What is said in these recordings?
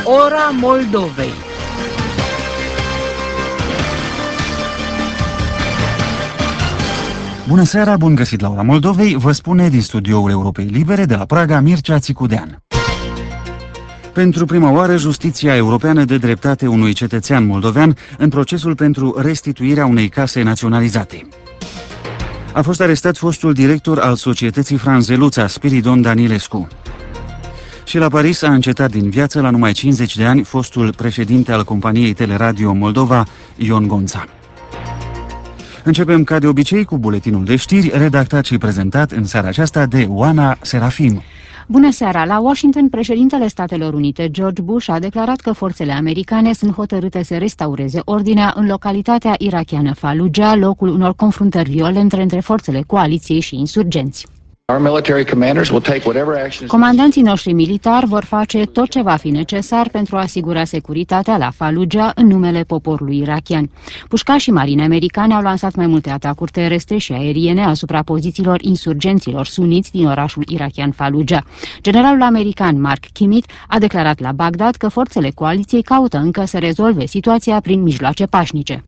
Ora Moldovei. Bună seara, bun găsit la Ora Moldovei, vă spune din studioul Europei Libere de la Praga Mircea Țicudean. Pentru prima oară, justiția europeană dă dreptate unui cetățean moldovean în procesul pentru restituirea unei case naționalizate. A fost arestat fostul director al societății Franzeluța, Spiridon Danilescu. Și la Paris a încetat din viață la numai 50 de ani fostul președinte al companiei Teleradio Moldova, Ion Gonța. Începem ca de obicei cu buletinul de știri, redactat și prezentat în seara aceasta de Oana Serafim. Bună seara! La Washington, președintele Statelor Unite, George Bush, a declarat că forțele americane sunt hotărâte să restaureze ordinea în localitatea irakiană Fallujah, locul unor confruntări violente între forțele coaliției și insurgenți. Comandanții noștri militari vor face tot ce va fi necesar pentru a asigura securitatea la Fallujah în numele poporului irakian. Pușcașii marine americane au lansat mai multe atacuri terestre și aeriene asupra pozițiilor insurgenților suniți din orașul irakian Fallujah. Generalul american Mark Kimmit a declarat la Bagdad că forțele coaliției caută încă să rezolve situația prin mijloace pașnice.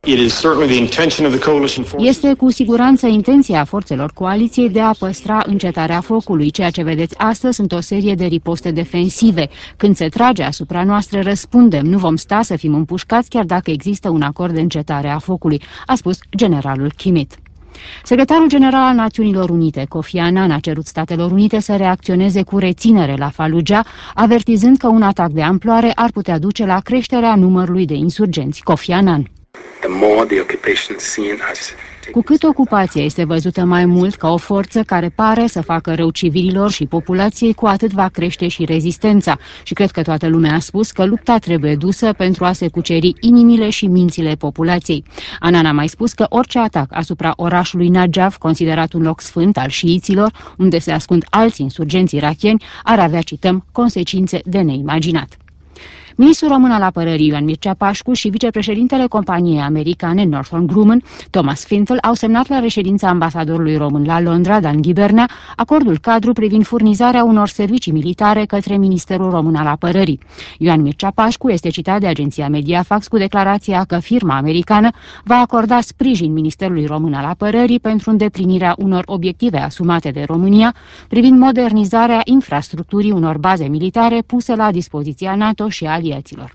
Este cu siguranță intenția forțelor coaliției de a păstra încetarea focului. Ceea ce vedeți astăzi sunt o serie de riposte defensive. Când se trage asupra noastră, răspundem. Nu vom sta să fim împușcați chiar dacă există un acord de încetare a focului, a spus generalul Kimmit. Secretarul general al Națiunilor Unite, Kofi Annan, a cerut Statelor Unite să reacționeze cu reținere la Fallujah, avertizând că un atac de amploare ar putea duce la creșterea numărului de insurgenți. Kofi Annan. Cu cât ocupația este văzută mai mult ca o forță care pare să facă rău civililor și populației, cu atât va crește și rezistența. Și cred că toată lumea a spus că lupta trebuie dusă pentru a se cuceri inimile și mințile populației. Annan a mai spus că orice atac asupra orașului Najaf, considerat un loc sfânt al șiiților, unde se ascund alți insurgenți irakieni, ar avea, cităm, consecințe de neimaginat. Ministrul român al apărării Ioan Mircea Pașcu și vicepreședintele companiei americane Northrop Grumman, Thomas Fintel, au semnat la reședința ambasadorului român la Londra, Dan Ghibernea, acordul cadru privind furnizarea unor servicii militare către Ministerul Român al Apărării. Ioan Mircea Pașcu este citat de agenția Mediafax cu declarația că firma americană va acorda sprijin Ministerului Român al Apărării pentru îndeplinirea unor obiective asumate de România privind modernizarea infrastructurii unor baze militare puse la dispoziția NATO și aliaților.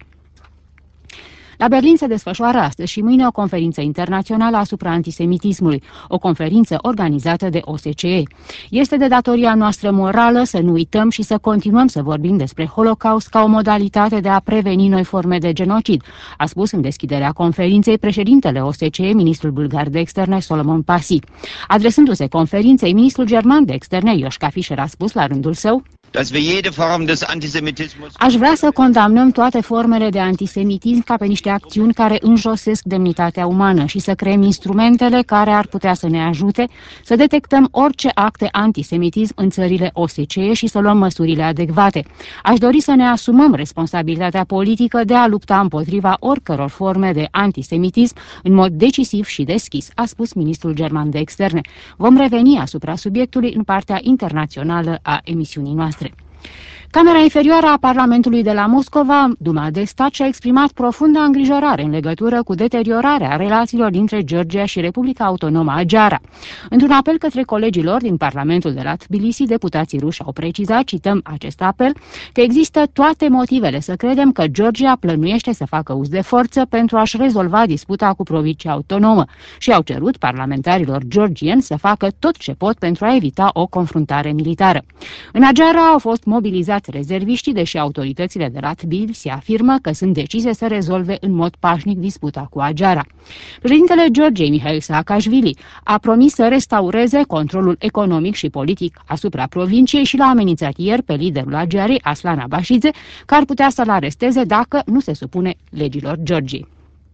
La Berlin se desfășoară astăzi și mâine o conferință internațională asupra antisemitismului, o conferință organizată de OSCE. Este de datoria noastră morală să nu uităm și să continuăm să vorbim despre Holocaust ca o modalitate de a preveni noi forme de genocid, a spus în deschiderea conferinței președintele OSCE, ministrul bulgar de externe Solomon Pasi. Adresându-se conferinței, ministrul german de externe Joschka Fischer a spus la rândul său: aș vrea să condamnăm toate formele de antisemitism ca pe niște acțiuni care înjosesc demnitatea umană și să creăm instrumentele care ar putea să ne ajute să detectăm orice acte antisemitism în țările OSCE și să luăm măsurile adecvate. Aș dori să ne asumăm responsabilitatea politică de a lupta împotriva oricăror forme de antisemitism în mod decisiv și deschis, a spus ministrul german de externe. Vom reveni asupra subiectului în partea internațională a emisiunii noastre. Camera inferioară a Parlamentului de la Moscova, Duma de Stat, și-a exprimat profundă îngrijorare în legătură cu deteriorarea relațiilor dintre Georgia și Republica Autonomă a Geara. Într-un apel către colegii lor din Parlamentul de la Tbilisi, deputații ruși au precizat, cităm acest apel, că există toate motivele să credem că Georgia plănuiește să facă uz de forță pentru a-și rezolva disputa cu provincia autonomă și au cerut parlamentarilor georgieni să facă tot ce pot pentru a evita o confruntare militară. În Ageara au fost mobilizați rezerviștii, deși autoritățile de la Tbilisi afirmă că sunt decise să rezolve în mod pașnic disputa cu Ageara. Președintele Georgiei, Mihail Saakashvili, a promis să restaureze controlul economic și politic asupra provinciei și l-a amenințat ieri pe liderul Agearei, Aslan Abashidze, că ar putea să-l aresteze dacă nu se supune legilor Georgiei.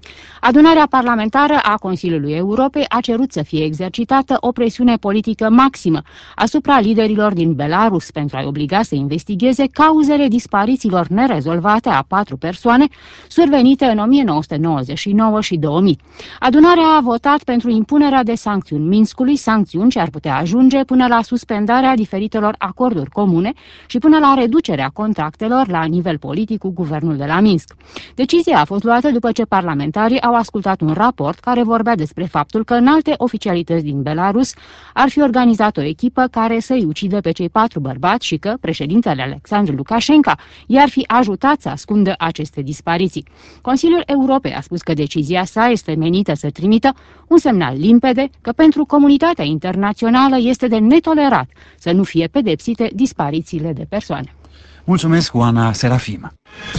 Adunarea parlamentară a Consiliului Europei a cerut să fie exercitată o presiune politică maximă asupra liderilor din Belarus pentru a-i obliga să investigheze cauzele disparițiilor nerezolvate a 4 persoane survenite în 1999 și 2000. Adunarea a votat pentru impunerea de sancțiuni Minskului, sancțiuni ce ar putea ajunge până la suspendarea diferitelor acorduri comune și până la reducerea contactelor la nivel politic cu guvernul de la Minsk. Decizia a fost luată după ce parlamentarii au ascultat un raport care vorbea despre faptul că înalte oficialități din Belarus ar fi organizat o echipă care să-i ucidă pe cei 4 bărbați și că președintele Alexandru Lukashenko i-ar fi ajutat să ascundă aceste dispariții. Consiliul Europei a spus că decizia sa este menită să trimită un semnal limpede că pentru comunitatea internațională este de netolerat să nu fie pedepsite disparițiile de persoane. Mulțumesc, Oana Serafim.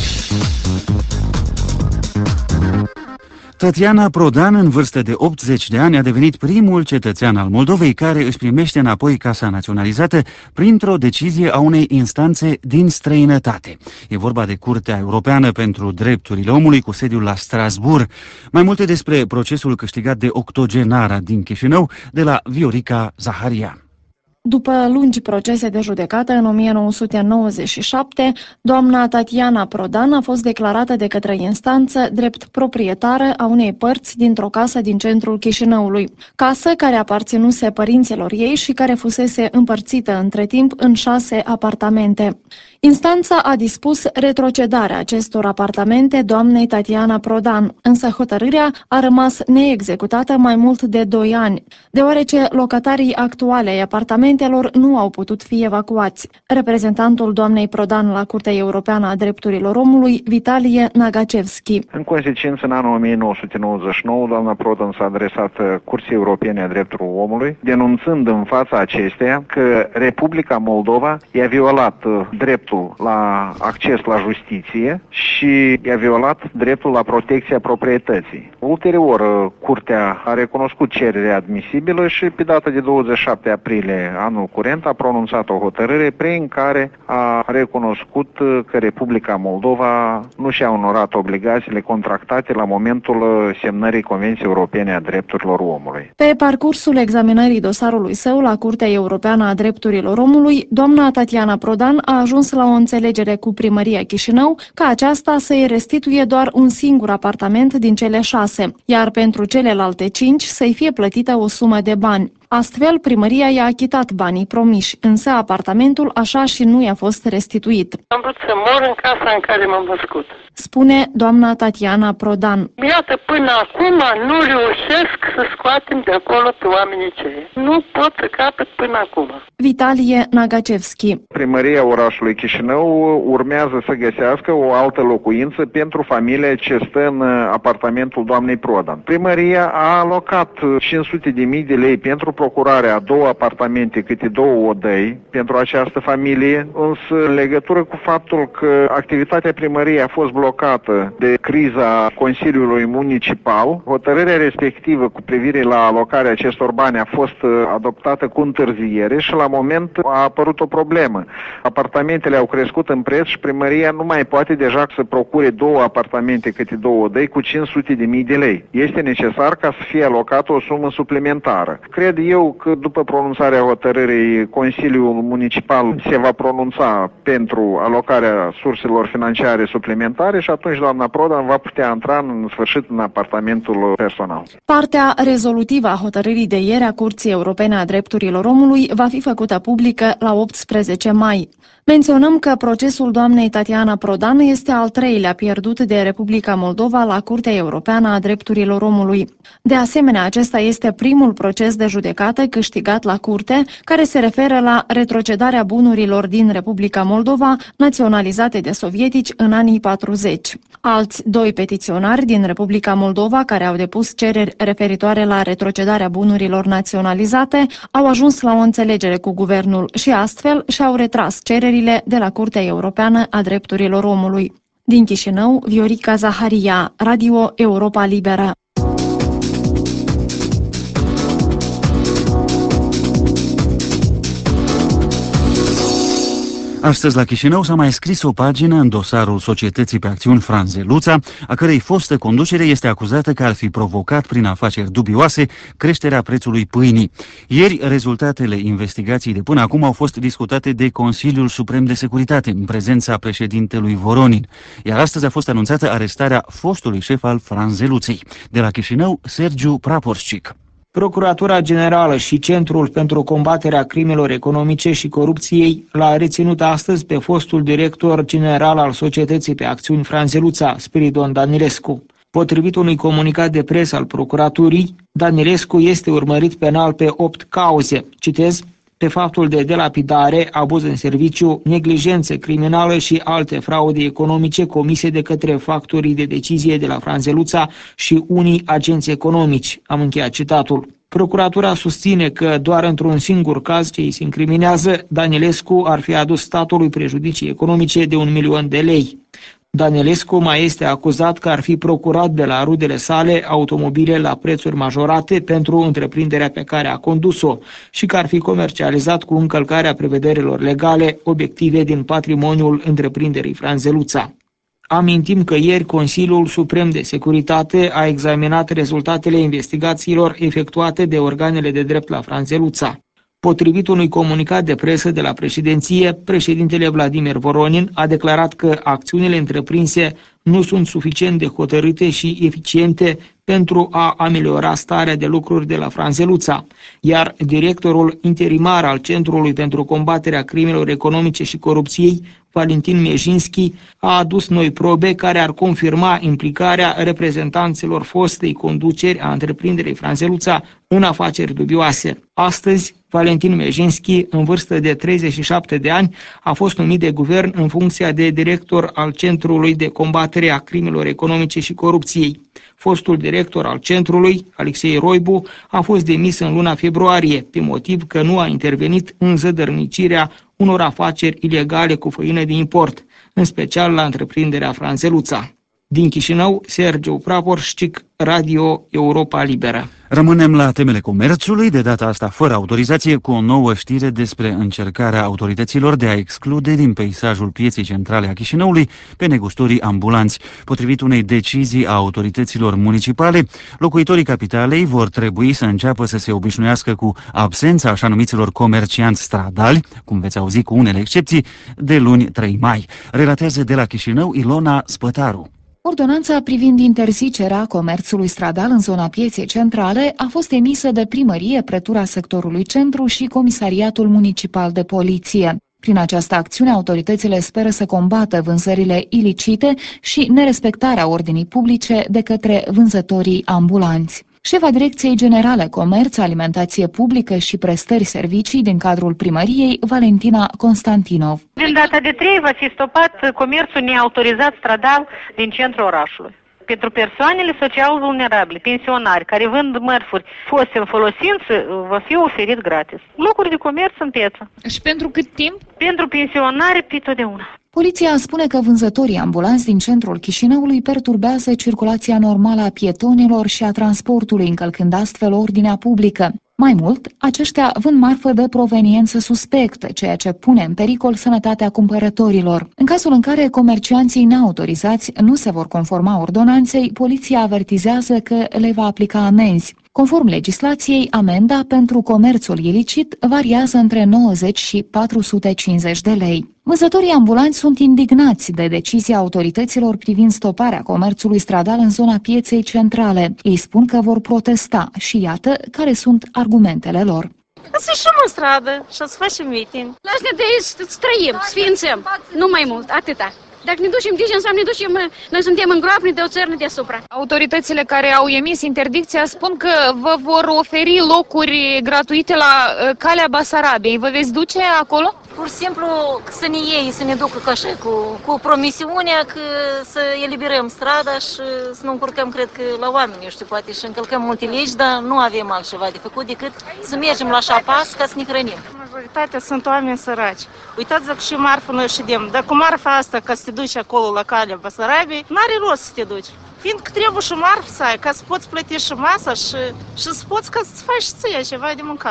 Tatiana Prodan, în vârstă de 80 de ani, a devenit primul cetățean al Moldovei care își primește înapoi casa naționalizată printr-o decizie a unei instanțe din străinătate. E vorba de Curtea Europeană pentru Drepturile Omului cu sediul la Strasbourg. Mai multe despre procesul câștigat de octogenara din Chișinău de la Viorica Zaharia. După lungi procese de judecată, în 1997, doamna Tatiana Prodan a fost declarată de către instanță drept proprietară a unei părți dintr-o casă din centrul Chișinăului. Casă care aparținuse părinților ei și care fusese împărțită între timp în 6 apartamente. Instanța a dispus retrocedarea acestor apartamente doamnei Tatiana Prodan, însă hotărârea a rămas neexecutată mai mult de 2 ani, deoarece locatarii actuale ai apartamentelor nu au putut fi evacuați. Reprezentantul doamnei Prodan la Curtea Europeană a Drepturilor Omului, Vitalie Nagacevski. În consecință, în anul 1999, doamna Prodan s-a adresat Curții Europene a Drepturilor Omului, denunțând în fața acesteia că Republica Moldova i-a violat dreptul la acces la justiție și i-a violat dreptul la protecția proprietății. Ulterior, Curtea a recunoscut cererea admisibilă și pe data de 27 aprilie anul curent a pronunțat o hotărâre prin care a recunoscut că Republica Moldova nu și-a onorat obligațiile contractate la momentul semnării Convenției Europene a Drepturilor Omului. Pe parcursul examinării dosarului său la Curtea Europeană a Drepturilor Omului, doamna Tatiana Prodan a ajuns la o înțelegere cu Primăria Chișinău ca aceasta să-i restituie doar un singur apartament din cele 6, iar pentru celelalte 5 să-i fie plătită o sumă de bani. Astfel, primăria i-a achitat banii promiși, însă apartamentul așa și nu i-a fost restituit. Am vrut să mor în casa în care m-am născut, spune doamna Tatiana Prodan. Iată, până acum nu reușesc să scoatem de acolo pe oamenii cei. Nu pot să capăt până acum. Vitalie Nagacevski. Primăria orașului Chișinău urmează să găsească o altă locuință pentru familia ce stă în apartamentul doamnei Prodan. Primăria a alocat 500.000 de lei pentru procurarea a 2 apartamente câte 2 odăi pentru această familie, însă în legătură cu faptul că activitatea primăriei a fost blocată de criza Consiliului Municipal, hotărârea respectivă cu privire la alocarea acestor bani a fost adoptată cu întârziere și la moment a apărut o problemă. Apartamentele au crescut în preț și primăria nu mai poate deja să procure 2 apartamente câte 2 odăi cu 500.000 de lei. Este necesar ca să fie alocată o sumă suplimentară. Cred eu că după pronunțarea hotărârii, Consiliul Municipal se va pronunța pentru alocarea surselor financiare suplimentare și atunci doamna Prodan va putea intra în sfârșit în apartamentul personal. Partea rezolutivă a hotărârii de ieri a Curții Europene a Drepturilor Omului va fi făcută publică la 18 mai. Menționăm că procesul doamnei Tatiana Prodan este al 3-lea pierdut de Republica Moldova la Curtea Europeană a Drepturilor Omului. De asemenea, acesta este primul proces de judecată câștigat la curte, care se referă la retrocedarea bunurilor din Republica Moldova, naționalizate de sovietici în anii 40. Alți 2 petiționari din Republica Moldova, care au depus cereri referitoare la retrocedarea bunurilor naționalizate, au ajuns la o înțelegere cu guvernul și astfel și-au retras cererile de la Curtea Europeană a Drepturilor Omului. Din Chișinău, Viorica Zaharia, Radio Europa Liberă. Astăzi la Chișinău s-a mai scris o pagină în dosarul Societății pe Acțiuni Franzeluța, a cărei fostă conducere este acuzată că ar fi provocat prin afaceri dubioase creșterea prețului pâinii. Ieri, rezultatele investigației de până acum au fost discutate de Consiliul Suprem de Securitate, în prezența președintelui Voronin, iar astăzi a fost anunțată arestarea fostului șef al Franzeluței. De la Chișinău, Sergiu Praporșcic. Procuratura Generală și Centrul pentru combaterea crimelor economice și corupției l-a reținut astăzi pe fostul director general al Societății pe Acțiuni Franzeluța, Spiridon Danilescu. Potrivit unui comunicat de presă al procuraturii, Danilescu este urmărit penal pe 8 cauze. Citez: pe faptul de delapidare, abuz în serviciu, neglijență criminală și alte fraude economice comise de către factorii de decizie de la Franzeluța și unii agenți economici. Am încheiat citatul. Procuratura susține că doar într-un singur caz ce îi se incriminează, Danilescu ar fi adus statului prejudicii economice de 1 milion de lei. Danilescu mai este acuzat că ar fi procurat de la rudele sale automobile la prețuri majorate pentru întreprinderea pe care a condus-o și că ar fi comercializat cu încălcarea prevederilor legale obiective din patrimoniul întreprinderii Franzeluța. Amintim că ieri Consiliul Suprem de Securitate a examinat rezultatele investigațiilor efectuate de organele de drept la Franzeluța. Potrivit unui comunicat de presă de la președinție, președintele Vladimir Voronin a declarat că acțiunile întreprinse nu sunt suficient de hotărâte și eficiente pentru a ameliora starea de lucruri de la Franzeluța, iar directorul interimar al Centrului pentru combaterea crimelor economice și corupției, Valentin Mejinski, a adus noi probe care ar confirma implicarea reprezentanților fostei conduceri a întreprinderii Franzeluța în afaceri dubioase. Astăzi, Valentin Mejinski, în vârstă de 37 de ani, a fost numit de guvern în funcția de director al Centrului de combatere a crimelor economice și corupției. Fostul director al centrului, Alexei Roibu, a fost demis în luna februarie, pe motiv că nu a intervenit în zădărnicirea unor afaceri ilegale cu făină de import, în special la întreprinderea Franzeluța. Din Chișinău, Sergiu Praporșcic, Radio Europa Liberă. Rămânem la temele comerțului, de data asta fără autorizație, cu o nouă știre despre încercarea autorităților de a exclude din peisajul pieței centrale a Chișinăului pe negustorii ambulanți. Potrivit unei decizii a autorităților municipale, locuitorii capitalei vor trebui să înceapă să se obișnuiască cu absența așa numiților comercianți stradali, cum veți auzi cu unele excepții, de luni 3 mai. Relatează de la Chișinău Ilona Spătaru. Ordonanța privind interzicerea comerțului stradal în zona pieței centrale a fost emisă de primărie, pretura sectorului centru și Comisariatul Municipal de Poliție. Prin această acțiune, autoritățile speră să combată vânzările ilicite și nerespectarea ordinii publice de către vânzătorii ambulanți. Șefa Direcției Generale Comerț, Alimentație Publică și Prestări Servicii din cadrul primăriei, Valentina Constantinov. Din data de 3 va fi stopat comerțul neautorizat stradal din centrul orașului. Pentru persoanele social vulnerabile, pensionari, care vând mărfuri foste în folosință, va fi oferit gratis. Locuri de comerț în piață. Și pentru cât timp? Pentru pensionari, pe totdeauna. Poliția spune că vânzătorii ambulanți din centrul Chișinăului perturbează circulația normală a pietonilor și a transportului, încălcând astfel ordinea publică. Mai mult, aceștia vând marfă de proveniență suspectă, ceea ce pune în pericol sănătatea cumpărătorilor. În cazul în care comercianții neautorizați nu se vor conforma ordonanței, poliția avertizează că le va aplica amenzi. Conform legislației, amenda pentru comerțul ilicit variază între 90 și 450 de lei. Vânzătorii ambulanți sunt indignați de decizia autorităților privind stoparea comerțului stradal în zona pieței centrale. Ei spun că vor protesta și iată care sunt argumentele lor. Să ieșim în stradă și să facem miting. Lasă-ne de aici să trăim, să sfințăm. Nu mai mult, atâta. Dacă ne ducem, ce înseamnă ne ducem, noi suntem în groapă de o țărnă deasupra. Autoritățile care au emis interdicția spun că vă vor oferi locuri gratuite la Calea Basarabiei. Vă veți duce acolo? Pur și simplu să ne iei, să ne ducă ca așa, cu promisiunea că să eliberăm strada și să nu încurcăm, cred că, la oameni, eu știu, poate și încălcăm multe legi, dar nu avem altceva de făcut decât să mergem la șapas ca să ne hrănim. Majoritatea sunt oameni săraci. Uitați-vă că și marfă noi ședem. Dar cu marfa asta, ca să te duci acolo la Calea Basarabiei, n-are rost să te duci. Fiindcă trebuie și marfă să ai, ca să poți plăti și masa și să poți ca să-ți faci ție ceva de mâncare.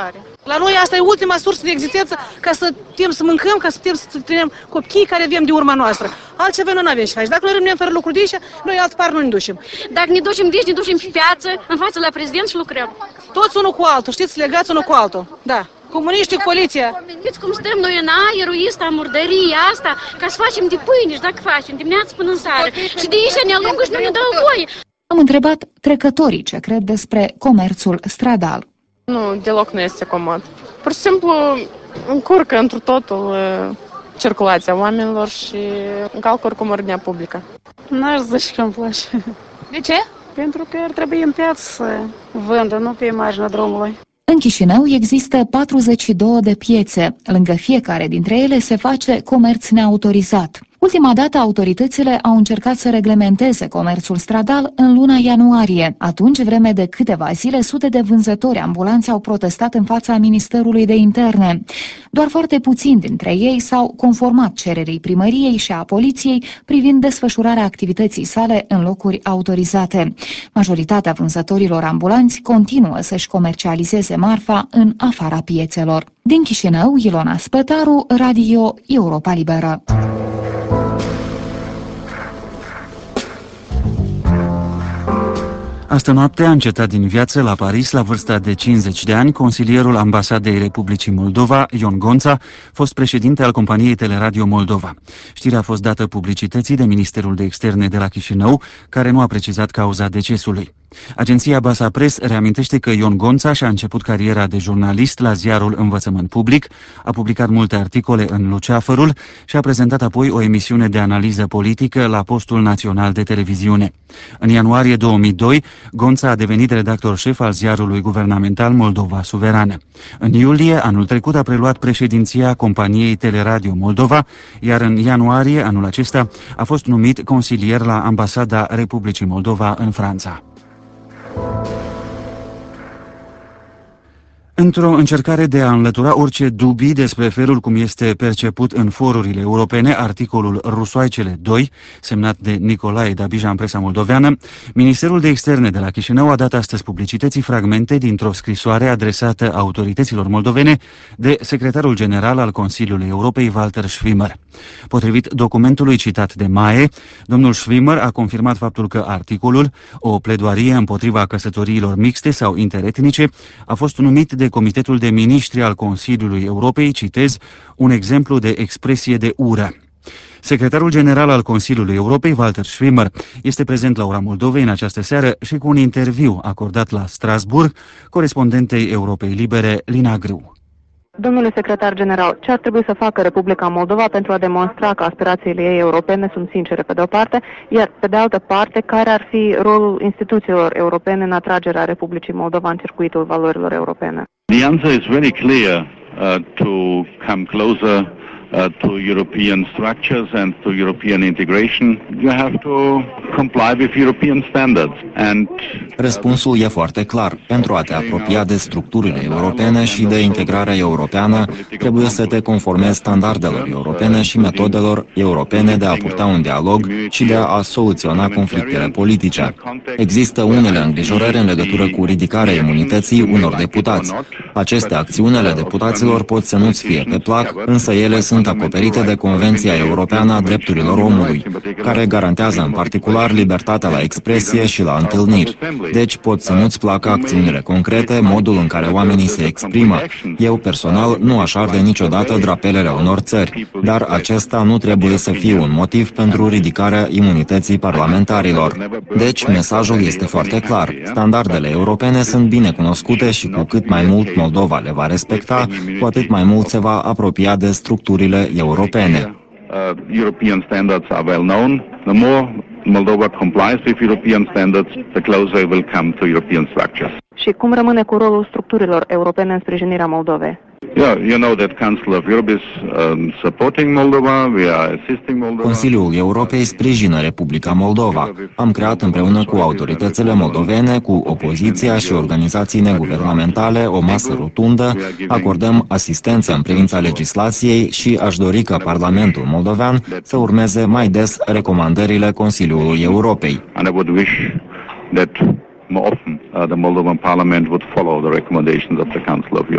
La noi asta e ultima sursă de existență ca să putem să mâncăm, ca să putem să ținem copiii care avem de urma noastră. Altceva noi nu avem ce face. Dacă noi rămânem fără lucruri de aici, noi altă parte nu ne ducem. Dacă ne ducem de aici, ne ducem pe piață, în fața la prezident și lucrăm. Toți unul cu altul, știți, legați unul cu altul. Da. Comuniștii cu poliția. Știți cum stăm noi în aerul ăsta, în murdăria asta, ca să facem de pâine și dacă facem, dimineața până în seară. Și de aici ne alungă și nu ne dă voie. Am întrebat trecătorii ce cred despre comerțul stradal. Nu, deloc nu este comod. Pur și simplu încurcă întru totul circulația oamenilor și încalcă oricum ordinea publică. N-aș zice că îmi place. De ce? Pentru că ar trebui în piață să vândă, nu pe imaginea drumului. În Chișinău există 42 de piețe. Lângă fiecare dintre ele se face comerț neautorizat. Ultima dată, autoritățile au încercat să reglementeze comerțul stradal în luna ianuarie. Atunci, vreme de câteva zile, sute de vânzători ambulanți au protestat în fața Ministerului de Interne. Doar foarte puțini dintre ei s-au conformat cererii primăriei și a poliției privind desfășurarea activității sale în locuri autorizate. Majoritatea vânzătorilor ambulanți continuă să-și comercializeze marfa în afara piețelor. Din Chișinău, Ilona Spătaru, Radio Europa Liberă. Astă noapte a încetat din viață la Paris, la vârsta de 50 de ani, consilierul Ambasadei Republicii Moldova, Ion Gonța, fost președinte al companiei Teleradio Moldova. Știrea a fost dată publicității de Ministerul de Externe de la Chișinău, care nu a precizat cauza decesului. Agenția Basa Press reamintește că Ion Gonța și-a început cariera de jurnalist la ziarul Învățământ Public, a publicat multe articole în Luceafărul și a prezentat apoi o emisiune de analiză politică la Postul Național de Televiziune. În ianuarie 2002, Gonța a devenit redactor șef al ziarului guvernamental Moldova Suverană. În iulie, anul trecut, a preluat președinția companiei Teleradio Moldova, iar în ianuarie anul acesta a fost numit consilier la Ambasada Republicii Moldova în Franța. Într-o încercare de a înlătura orice dubii despre felul cum este perceput în forurile europene articolul Rusoaicele 2, semnat de Nicolae Dabija în presa moldoveană, Ministerul de Externe de la Chișinău a dat astăzi publicității fragmente dintr-o scrisoare adresată autorităților moldovene de secretarul general al Consiliului Europei, Walter Schwimmer. Potrivit documentului citat de MAE, domnul Schwimmer a confirmat faptul că articolul, o pledoarie împotriva căsătoriilor mixte sau interetnice, a fost numit de Comitetul de Ministri al Consiliului Europei, citez, un exemplu de expresie de ură. Secretarul general al Consiliului Europei, Walter Schwimmer, este prezent la ora Moldovei în această seară și cu un interviu acordat la Strasbourg corespondentei Europei Libere, Lina Grâu. Domnule secretar general, ce ar trebui să facă Republica Moldova pentru a demonstra că aspirațiile ei europene sunt sincere pe de o parte, iar pe de altă parte, care ar fi rolul instituțiilor europene în atragerea Republicii Moldova în circuitul valorilor europene? The answer is very clear to come closer to European structures and to European integration. You have to comply with European standards. Răspunsul e foarte clar. Pentru a te apropia de structurile europene și de integrarea europeană, trebuie să te conformezi standardelor europene și metodelor europene de a purta un dialog și de a soluționa conflictele politice. Există unele îngrijorări în legătură cu ridicarea imunității unor deputați. Aceste acțiuni ale deputaților pot să nu-ți fie pe plac, însă ele sunt acoperite de Convenția Europeană a Drepturilor Omului, care garantează în particular libertatea la expresie și la întâlniri. Deci pot să nu-ți placă acțiunile concrete, modul în care oamenii se exprimă. Eu personal nu aș arde niciodată drapelele unor țări, dar acesta nu trebuie să fie un motiv pentru ridicarea imunității parlamentarilor. Deci mesajul este foarte clar. Standardele europene sunt bine cunoscute și cu cât mai mult Moldova le va respecta, cu atât mai mult se va apropia de structurile europene. European standards are well known. The more Moldova complies with European standards, the closer it will come to European structures. Și cum rămâne cu rolul structurilor europene în sprijinirea Moldovei? Yeah, you know that Council of Europe is supporting Moldova. We are assisting Moldova. Consiliul Europei sprijină Republica Moldova. Am creat împreună cu autoritățile moldovene, cu opoziția și organizații neguvernamentale o masă rotundă, acordăm asistență în privința legislației și aș dori ca Parlamentul moldovean să urmeze mai des recomandările Consiliului Europei. And I would wish that more often the Moldovan Parliament would follow the recommendations of the Council of Europe.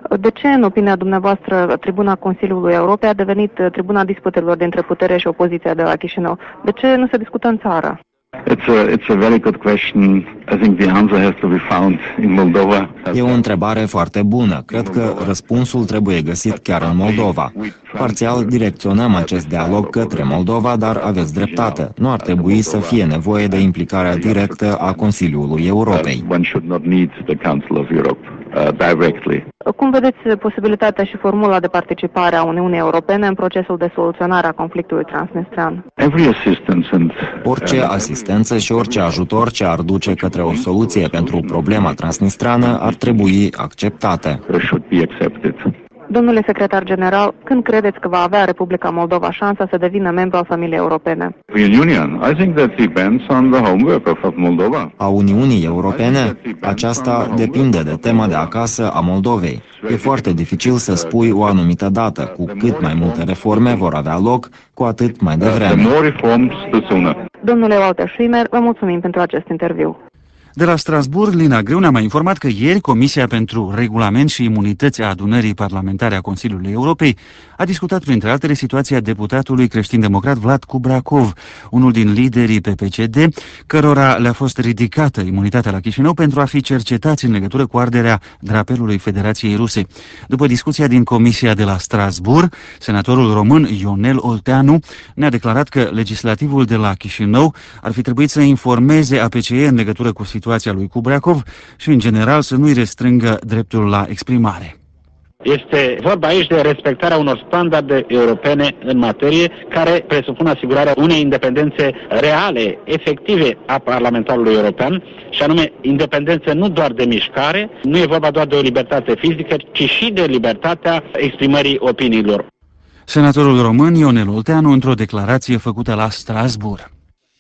De ce, în opinia dumneavoastră, tribuna Consiliului Europei a devenit tribuna disputelor dintre putere și opoziția de la Chișinău? De ce nu se discută în țară? It's a very good question. I think the answer has to be found in Moldova. E o întrebare foarte bună. Cred că răspunsul trebuie găsit chiar în Moldova. Parțial direcționăm acest dialog către Moldova, dar aveți dreptate. Nu ar trebui să fie nevoie de implicarea directă a Consiliului Europei. One should not need the Council of Europe directly. Cum vedeți posibilitatea și formula de participare a Uniunii Europene în procesul de soluționare a conflictului transnistrean? Orice asistență și orice ajutor ce ar duce către o soluție pentru problema transnistreană ar trebui acceptate. Domnule secretar general, când credeți că va avea Republica Moldova șansa să devină membru al familiei europene? A Uniunii Europene? Aceasta depinde de tema de acasă a Moldovei. E foarte dificil să spui o anumită dată. Cu cât mai multe reforme vor avea loc, cu atât mai devreme. Domnule Walter Schwimmer, vă mulțumim pentru acest interviu. De la Strasbourg, Lina Greu ne-a mai informat că ieri Comisia pentru Regulament și Imunități a Adunării Parlamentare a Consiliului Europei a discutat, printre altele, situația deputatului creștin-democrat Vlad Kubrakov, unul din liderii PPCD, cărora le-a fost ridicată imunitatea la Chișinău pentru a fi cercetați în legătură cu arderea drapelului Federației Ruse. După discuția din Comisia de la Strasbourg, senatorul român Ionel Olteanu ne-a declarat că legislativul de la Chișinău ar fi trebuit să informeze APCE în legătură cu situația lui Kubrakov și, în general, să nu-i restrângă dreptul la exprimare. Este vorba aici de respectarea unor standarde europene în materie care presupun asigurarea unei independențe reale, efective a parlamentarului european, și anume independență nu doar de mișcare, nu e vorba doar de o libertate fizică, ci și de libertatea exprimării opiniilor. Senatorul român Ionel Olteanu într-o declarație făcută la Strasbourg.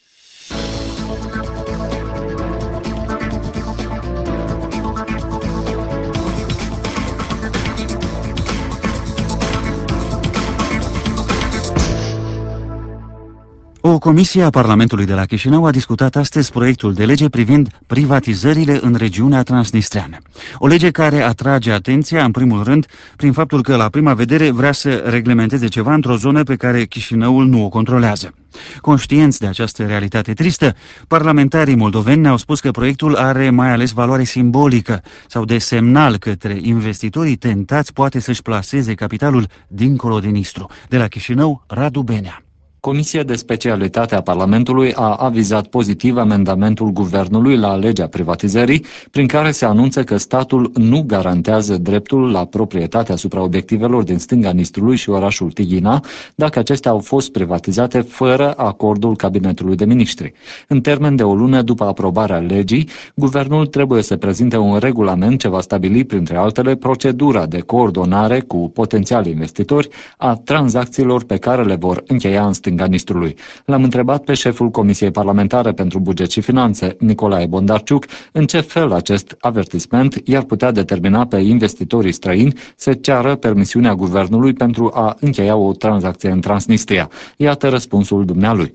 O comisie a Parlamentului de la Chișinău a discutat astăzi proiectul de lege privind privatizările în regiunea transnistreană. O lege care atrage atenția, în primul rând, prin faptul că, la prima vedere, vrea să reglementeze ceva într-o zonă pe care Chișinăul nu o controlează. Conștienți de această realitate tristă, parlamentarii moldoveni ne-au spus că proiectul are mai ales valoare simbolică sau de semnal către investitorii tentați poate să-și plaseze capitalul dincolo de Nistru. De la Chișinău, Radu Benea. Comisia de specialitate a Parlamentului a avizat pozitiv amendamentul guvernului la legea privatizării, prin care se anunță că statul nu garantează dreptul la proprietate asupra obiectivelor din stânga Nistrului și orașul Tighina, dacă acestea au fost privatizate fără acordul cabinetului de miniștri. În termen de o lună după aprobarea legii, guvernul trebuie să prezinte un regulament ce va stabili, printre altele, procedura de coordonare cu potențiali investitori a tranzacțiilor pe care le vor încheia în stânga Nistrului. L-am întrebat pe șeful Comisiei Parlamentare pentru Buget și Finanțe, Nicolae Bondarciuc, în ce fel acest avertisment i-ar putea determina pe investitorii străini să ceară permisiunea guvernului pentru a încheia o tranzacție în Transnistria. Iată răspunsul dumnealui.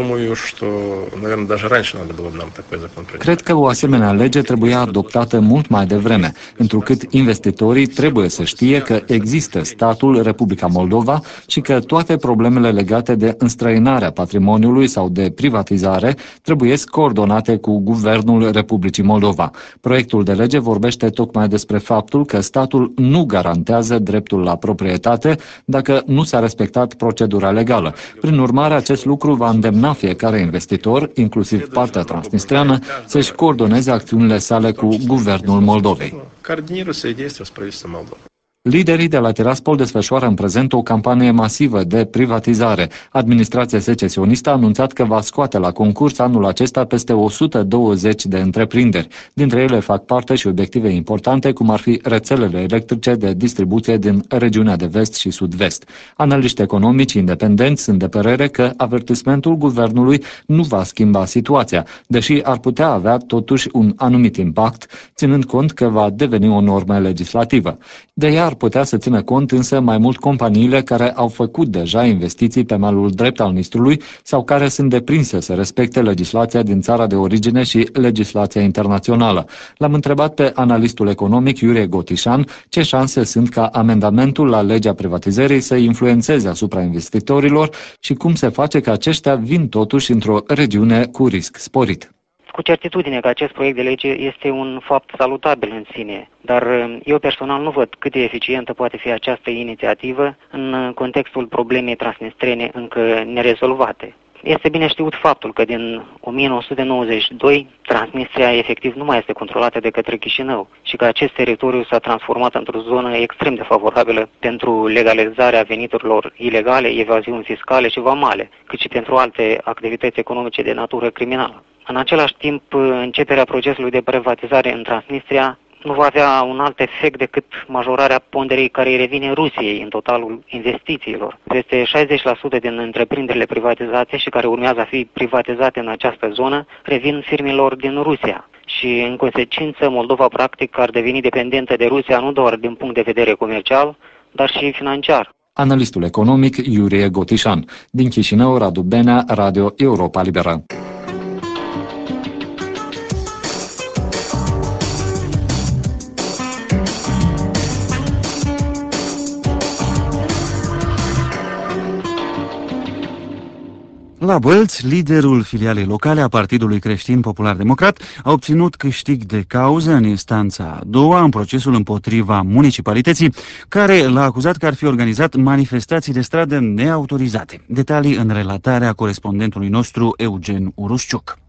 Cred că o asemenea lege trebuia adoptată mult mai devreme, întrucât investitorii trebuie să știe că există statul Republica Moldova și că toate problemele legate de înstrăinarea patrimoniului sau de privatizare trebuie coordonate cu Guvernul Republicii Moldova. Proiectul de lege vorbește tocmai despre faptul că statul nu garantează dreptul la proprietate dacă nu s-a respectat procedura legală. Prin urmare, acest lucru va îndemna fiecare investitor, inclusiv partea transnistreană, să-și coordoneze acțiunile sale cu Guvernul Moldovei. Liderii de la Tiraspol desfășoară în prezent o campanie masivă de privatizare. Administrația secesionistă a anunțat că va scoate la concurs anul acesta peste 120 de întreprinderi. Dintre ele fac parte și obiective importante, cum ar fi rețelele electrice de distribuție din regiunea de vest și sud-vest. Analiști economici independenți sunt de părere că avertismentul guvernului nu va schimba situația, deși ar putea avea totuși un anumit impact, ținând cont că va deveni o normă legislativă. De ea ar putea să țină cont însă mai mult companiile care au făcut deja investiții pe malul drept al Nistrului sau care sunt deprinse să respecte legislația din țara de origine și legislația internațională. L-am întrebat pe analistul economic Iurie Gotișan ce șanse sunt ca amendamentul la legea privatizării să influențeze asupra investitorilor și cum se face că aceștia vin totuși într-o regiune cu risc sporit. Cu certitudine că acest proiect de lege este un fapt salutabil în sine, dar eu personal nu văd cât de eficientă poate fi această inițiativă în contextul problemei transnistrene încă nerezolvate. Este bine știut faptul că din 1992 Transnistria efectiv nu mai este controlată de către Chișinău și că acest teritoriu s-a transformat într-o zonă extrem de favorabilă pentru legalizarea veniturilor ilegale, evaziuni fiscale și vamale, cât și pentru alte activități economice de natură criminală. În același timp, începerea procesului de privatizare în Transnistria nu va avea un alt efect decât majorarea ponderei care îi revine Rusiei în totalul investițiilor. Peste 60% din întreprinderile privatizate și care urmează a fi privatizate în această zonă revin firmelor din Rusia. Și, în consecință, Moldova practic ar deveni dependentă de Rusia nu doar din punct de vedere comercial, dar și financiar. Analistul economic Iurie Gotișan. Din Chișinău, Radu Benea, Radio Europa Liberă. La Bălți, liderul filialei locale a Partidului Creștin Popular Democrat a obținut câștig de cauză în instanța a doua în procesul împotriva municipalității, care l-a acuzat că ar fi organizat manifestații de stradă neautorizate. Detalii în relatarea corespondentului nostru Eugen Urusciuc.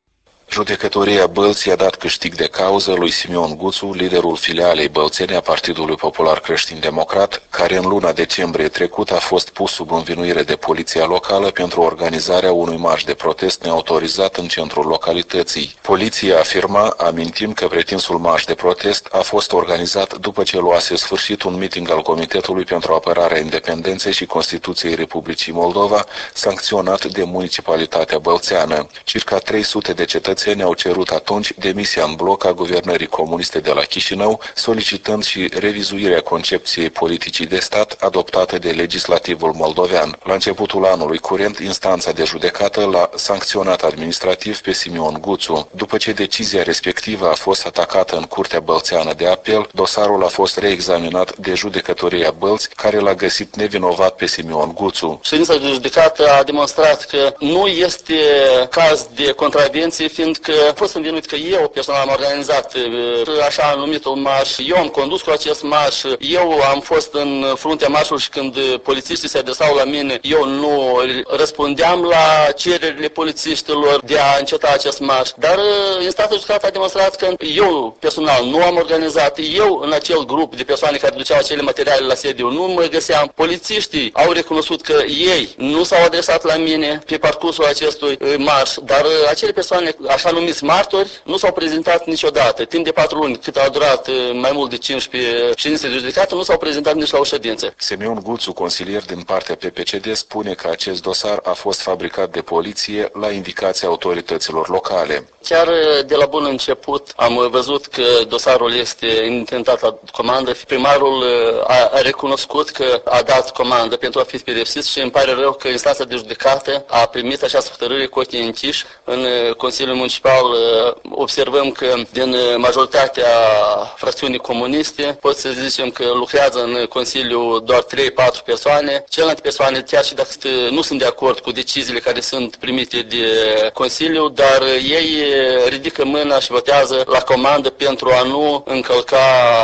Judecătoria Bălți i-a dat câștig de cauză lui Simeon Guțu, liderul filialei bălțene a Partidului Popular Creștin Democrat, care în luna decembrie trecut a fost pus sub învinuire de poliția locală pentru organizarea unui marș de protest neautorizat în centrul localității. Poliția afirma, amintim, că pretinsul marș de protest a fost organizat după ce luase sfârșit un meeting al Comitetului pentru Apărarea Independenței și Constituției Republicii Moldova, sancționat de municipalitatea bălțeană. Circa 300 de cetățeni au cerut atunci demisia în bloc a guvernării comuniste de la Chișinău, solicitând și revizuirea concepției politicii de stat adoptată de legislativul moldovean. La începutul anului curent, instanța de judecată l-a sancționat administrativ pe Simeon Guțu. După ce decizia respectivă a fost atacată în Curtea Bălțeană de Apel, dosarul a fost reexaminat de Judecătoria Bălți, care l-a găsit nevinovat pe Simeon Guțu. Ședința de judecată a demonstrat că nu este caz de contravenție, fiindcă a fost învinuit că eu personal am organizat așa numitul marș, eu am condus cu acest marș, eu am fost în fruntea marșului și când polițiștii se adresau la mine, eu nu răspundeam la cererile polițiștilor de a înceta acest marș. Dar instanța judecată a demonstrat că eu personal nu am organizat, eu în acel grup de persoane care duceau acele materiale la sediu nu mă găseam. Polițiștii au recunoscut că ei nu s-au adresat la mine pe parcursul acestui marș, dar acele persoane, așa numiți martori, nu s-au prezentat niciodată. Timp de 4 luni, cât a durat mai mult de 15 ședințe de judecată, nu s-au prezentat nici la o ședință. Simeon Guțu, consilier din partea PPCD, spune că acest dosar a fost fabricat de poliție la indicația autorităților locale. Chiar de la bun început am văzut că dosarul este intentat la comandă. Primarul a recunoscut că a dat comandă pentru a fi pedepsit și îmi pare rău că instanța de judecată a primit această hotărâre cu ochii închiși. În Consiliul Municipal observăm că din majoritatea fracțiunii comuniste pot să zicem că lucrează în Consiliu doar 3-4 persoane. Celelalte persoane, chiar și dacă nu sunt de acord cu deciziile care sunt primite de Consiliu, dar ei ridică mâna și votează la comandă pentru a nu încălca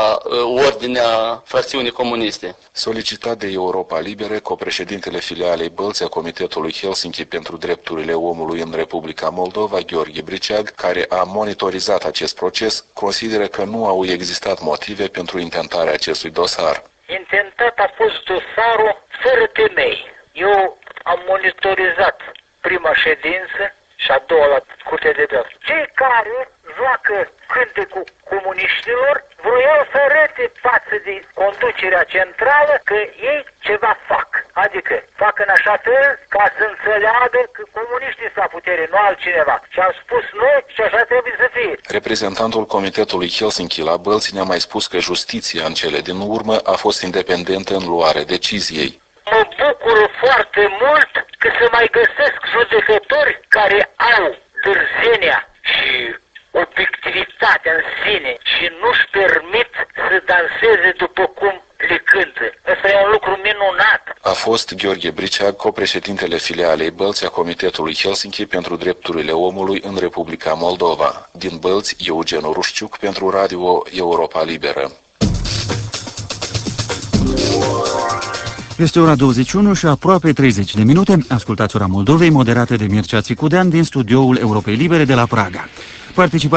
ordinea fracțiunii comuniste. Solicitat de Europa Liberă, copreședintele filialei Bălți a Comitetului Helsinki pentru Drepturile Omului în Republica Moldova, Gheorghe Briceag, care a monitorizat acest proces, consideră că nu au existat motive pentru intentarea acestui dosar. Intentat a fost dosarul fără temei. Eu am monitorizat prima ședință și a doua la Curtea de Apel. Cei care joacă cântecul comuniștilor Vroiau să arate față de conducerea centrală că ei ceva fac. Adică fac în așa fel ca să înțeleagă că comuniștii sunt la putere, nu altcineva. Și am spus noi și așa trebuie să fie. Reprezentantul Comitetului Helsinki la Bălți ne-a mai spus că justiția în cele din urmă a fost independentă în luarea deciziei. Mă bucur foarte mult că se mai găsesc judecători care au dârzenia și obiectivitatea în sine și nu-și permit să danseze după cum le cântă. Ăsta e un lucru minunat. A fost Gheorghe Briceag, copreședintele filialei Bălți a Comitetului Helsinki pentru Drepturile Omului în Republica Moldova. Din Bălți, Eugen Rușciuc pentru Radio Europa Liberă. Este ora 21 și aproape 30 de minute. Ascultați Ora Moldovei, moderată de Mircea Țicudean din studioul Europei Libere de la Praga.